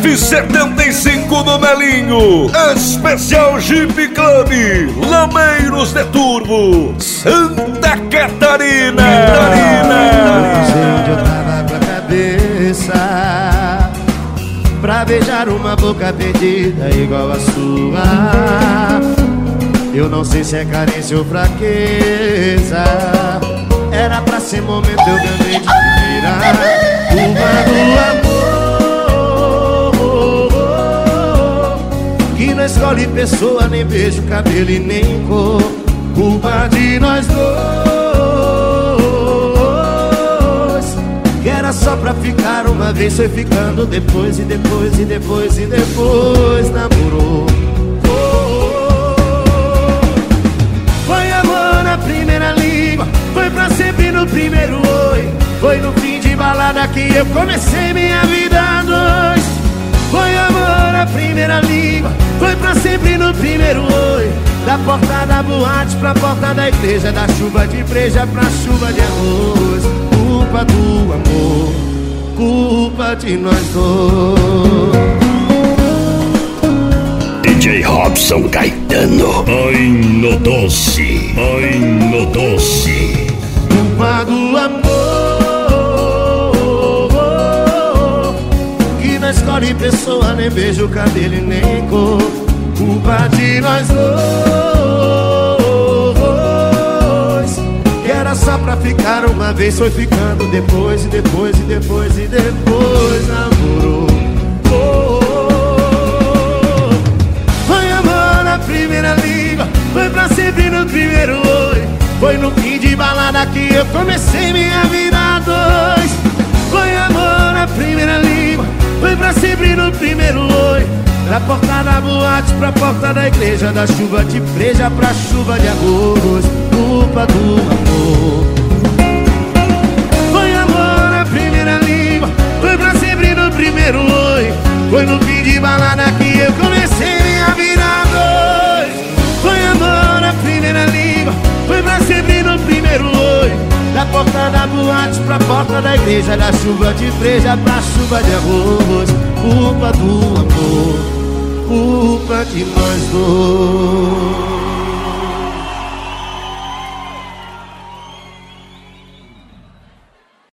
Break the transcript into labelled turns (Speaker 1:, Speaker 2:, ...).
Speaker 1: 975 no Melinho. Especial Jeep Club Lameiros de Turbo, Santa Catarina.
Speaker 2: Eu tava com a cabeça pra beijar uma boca perdida igual a sua. Eu não sei se é carência ou fraqueza. Era pra ser momento, eu ganhei de primeira. Uma do amor que não escolhe pessoa, nem beijo, cabelo e nem cor. Culpa de nós dois, que era só pra ficar uma vez, foi ficando depois, e depois, e depois, e depois namorou. Foi amor na primeira língua, foi pra sempre no primeiro oi. Foi no fim de balada que eu comecei minha vida a dois. Foi amor na primeira língua, foi pra sempre no primeiro oi. Da porta da boate pra porta da igreja, da chuva de breja pra chuva de arroz. Culpa do amor, culpa de nós dois.
Speaker 3: DJ Robson Caetano. Ai no doce, ai no doce.
Speaker 2: Culpa do amor que não escolhe pessoa, nem beijo, cabelo e nem cor. Culpa de nós dois, que era só pra ficar uma vez, foi ficando depois, e depois, e depois, e depois namorou. Foi amor na primeira língua, foi pra sempre no primeiro oi. Foi no fim de balada que eu comecei minha vida a dois. Foi amor na primeira língua, foi pra sempre no primeiro oi. Da porta da boate pra porta da igreja, da chuva de breja pra chuva de arroz. Culpa do amor. Foi amor na primeira língua, foi pra sempre no primeiro oi. Foi no fim de balada que eu comecei minha vida a dois. Foi amor na primeira língua, foi pra sempre no primeiro oi. Da porta da boate pra porta da igreja, da chuva de breja pra chuva de arroz. Culpa do amor, culpa de nós dois.